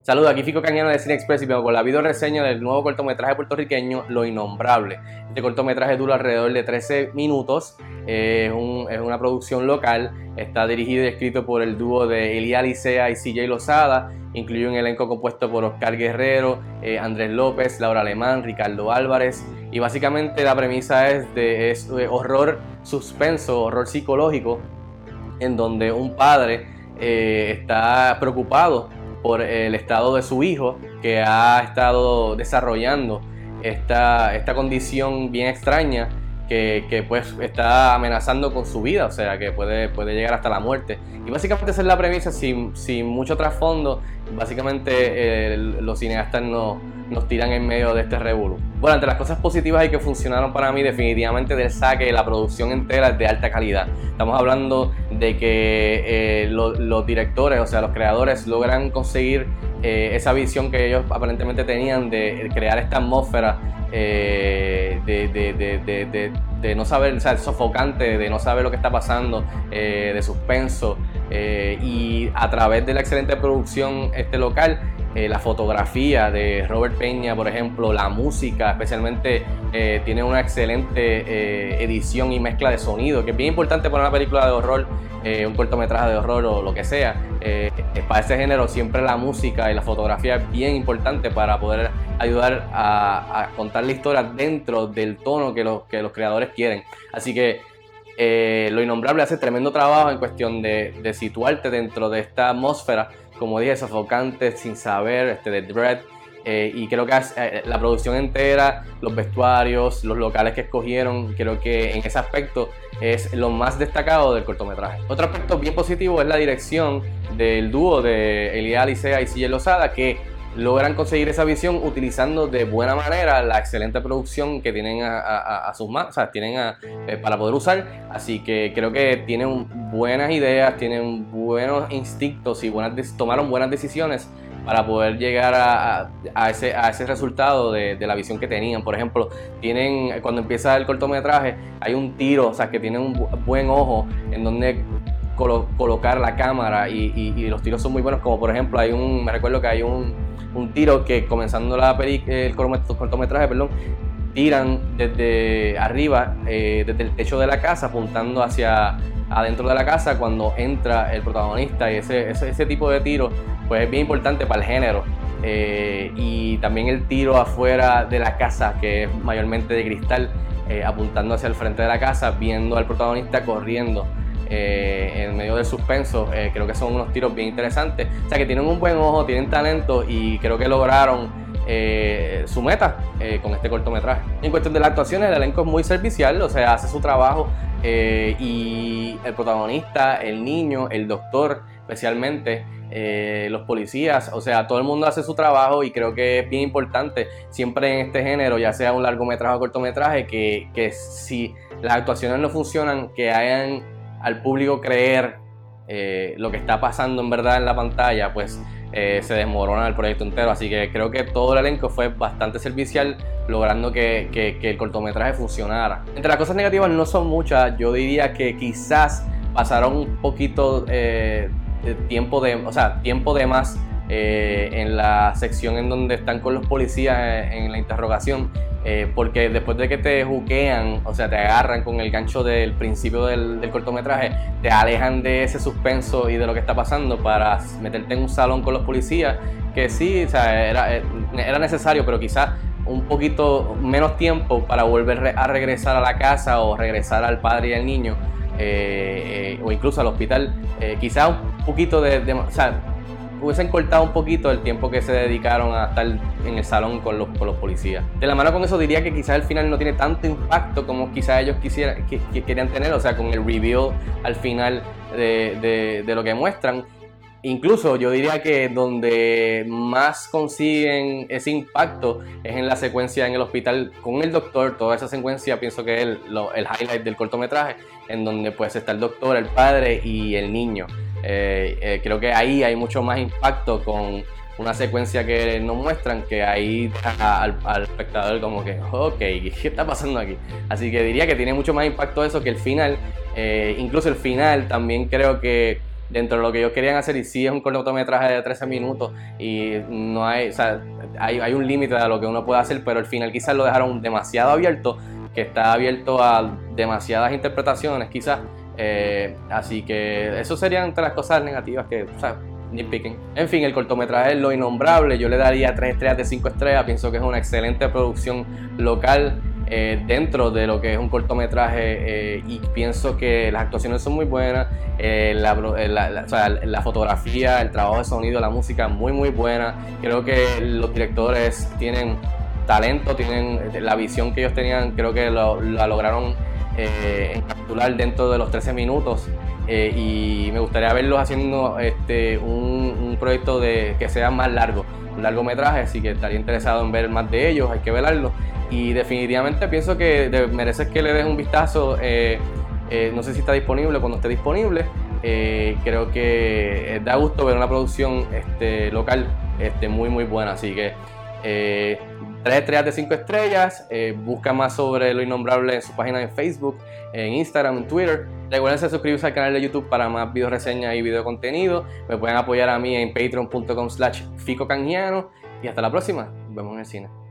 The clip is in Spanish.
Saludos, aquí Fico Cañano de Cine Express y vengo con la video reseña del nuevo cortometraje puertorriqueño Lo Innombrable. Este cortometraje dura alrededor de 13 minutos, es una producción local, está dirigido y escrito por el dúo de Elías Licea y CJ Lozada, incluye un elenco compuesto por Oscar Guerrero, Andrés López, Laura Alemán, Ricardo Álvarez, y básicamente la premisa es horror suspenso, horror psicológico, en donde un padre está preocupado por el estado de su hijo, que ha estado desarrollando esta condición bien extraña que pues está amenazando con su vida, o sea que puede llegar hasta la muerte. Y básicamente esa es la premisa, sin mucho trasfondo. Básicamente los cineastas nos tiran en medio de este revolú. Bueno, entre las cosas positivas y que funcionaron para mí, definitivamente del saque, la producción entera es de alta calidad. Estamos hablando de que los directores, o sea, los creadores, logran conseguir esa visión que ellos aparentemente tenían de crear esta atmósfera de no saber, o sea, sofocante, de no saber lo que está pasando, de suspenso, y a través de la excelente producción local, la fotografía de Robert Peña, por ejemplo, la música, especialmente tiene una excelente edición y mezcla de sonido, que es bien importante para una película de horror, un cortometraje de horror o lo que sea. Para ese género siempre la música y la fotografía es bien importante para poder ayudar a contar la historia dentro del tono que los creadores quieren. Así que Lo Innombrable hace tremendo trabajo en cuestión de situarte dentro de esta atmósfera, como dije, sofocante, sin saber, de dread. Y creo que la producción entera, los vestuarios, los locales que escogieron, creo que en ese aspecto es lo más destacado del cortometraje. Otro aspecto bien positivo es la dirección del dúo de Elías Licea y CJ Lozada, que logran conseguir esa visión utilizando de buena manera la excelente producción que tienen a sus manos, o sea, tienen para poder usar. Así que creo que tienen buenas ideas, tienen buenos instintos y tomaron buenas decisiones para poder llegar a ese resultado de la visión que tenían. Por ejemplo, cuando empieza el cortometraje, hay un tiro, o sea, que tiene un buen ojo en donde colocar la cámara, y los tiros son muy buenos, como por ejemplo me recuerdo que hay un tiro que comenzando el cortometraje, tiran desde arriba, desde el techo de la casa, apuntando hacia adentro de la casa cuando entra el protagonista, y ese tipo de tiro pues es bien importante para el género. Y también el tiro afuera de la casa, que es mayormente de cristal, apuntando hacia el frente de la casa, viendo al protagonista corriendo en medio del suspenso. Creo que son unos tiros bien interesantes, o sea que tienen un buen ojo, tienen talento, y creo que lograron su meta con este cortometraje. En cuestión de la actuación, el elenco es muy servicial, o sea, hace su trabajo, y el protagonista, el niño, el doctor especialmente, los policías, o sea, todo el mundo hace su trabajo, y creo que es bien importante siempre en este género, ya sea un largometraje o cortometraje, que si las actuaciones no funcionan, que hagan al público creer lo que está pasando en verdad en la pantalla, pues se desmorona el proyecto entero. Así que creo que todo el elenco fue bastante servicial, logrando que el cortometraje funcionara. Entre las cosas negativas no son muchas. Yo diría que quizás pasaron un poquito tiempo de más en la sección en donde están con los policías en la interrogación, porque después de que te juquean, o sea, te agarran con el gancho del principio del cortometraje, te alejan de ese suspenso y de lo que está pasando para meterte en un salón con los policías, que sí, o sea, era necesario, pero quizás un poquito menos tiempo para volver a regresar a la casa, o regresar al padre y al niño, o incluso al hospital. Quizás un poquito o sea, hubiesen cortado un poquito el tiempo que se dedicaron a estar en el salón con los policías. De la mano con eso, diría que quizás el final no tiene tanto impacto como quizás ellos querían tener, o sea, con el reveal al final de lo que muestran. Incluso yo diría que donde más consiguen ese impacto es en la secuencia en el hospital con el doctor. Toda esa secuencia pienso que es el highlight del cortometraje, en donde pues está el doctor, el padre y el niño. Creo que ahí hay mucho más impacto, con una secuencia que nos muestran, que ahí al espectador como que, ok, ¿qué está pasando aquí? Así que diría que tiene mucho más impacto eso que el final. Incluso el final también creo que dentro de lo que ellos querían hacer, y sí es un cortometraje de 13 minutos y no hay, o sea, hay un límite a lo que uno puede hacer, pero al final quizás lo dejaron demasiado abierto, que está abierto a demasiadas interpretaciones quizás, así que eso serían entre las cosas negativas que, o sea, nitpicking. En fin, el cortometraje Lo Innombrable, yo le daría 3 estrellas de 5 estrellas, pienso que es una excelente producción local dentro de lo que es un cortometraje, y pienso que las actuaciones son muy buenas, o sea, la fotografía, el trabajo de sonido, la música muy buena. Creo que los directores tienen talento, tienen la visión que ellos tenían, creo que la lograron encapsular dentro de los 13 minutos, y me gustaría verlos haciendo un proyecto que sea más largo, un largometraje, así que estaría interesado en ver más de ellos, hay que verlo, y definitivamente pienso que mereces que le des un vistazo. No sé si está disponible, cuando esté disponible. Creo que da gusto ver una producción local muy buena, así que 3 estrellas de 5 estrellas. Busca más sobre Lo Innombrable en su página de Facebook, en Instagram, en Twitter. Recuerden suscribirse al canal de YouTube para más video reseñas y video contenido. Me pueden apoyar a mí en patreon.com/ficocanjiano, y hasta la próxima. Nos vemos en el cine.